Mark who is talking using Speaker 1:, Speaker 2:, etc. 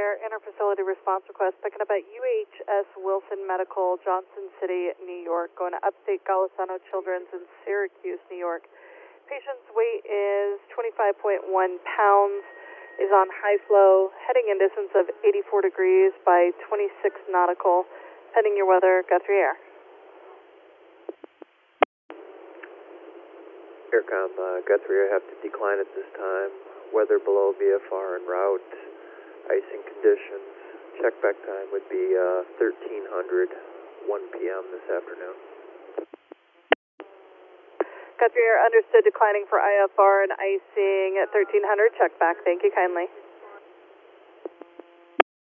Speaker 1: Air interfacility response request picking up at UHS Wilson Medical, Johnson City, New York, going to upstate Golisano Children's in Syracuse, New York. Patient's weight is 25.1 pounds, is on high flow, heading in distance of 84 degrees by 26 nautical, pending your weather, Guthrie Air.
Speaker 2: Aircom, Guthrie, I have to decline at this time. Weather below VFR en route. Icing conditions. Check back time would be 1300, 1 p.m. this afternoon.
Speaker 1: Guthrie Air, understood, declining for IFR and icing at 1300. Check back. Thank you kindly.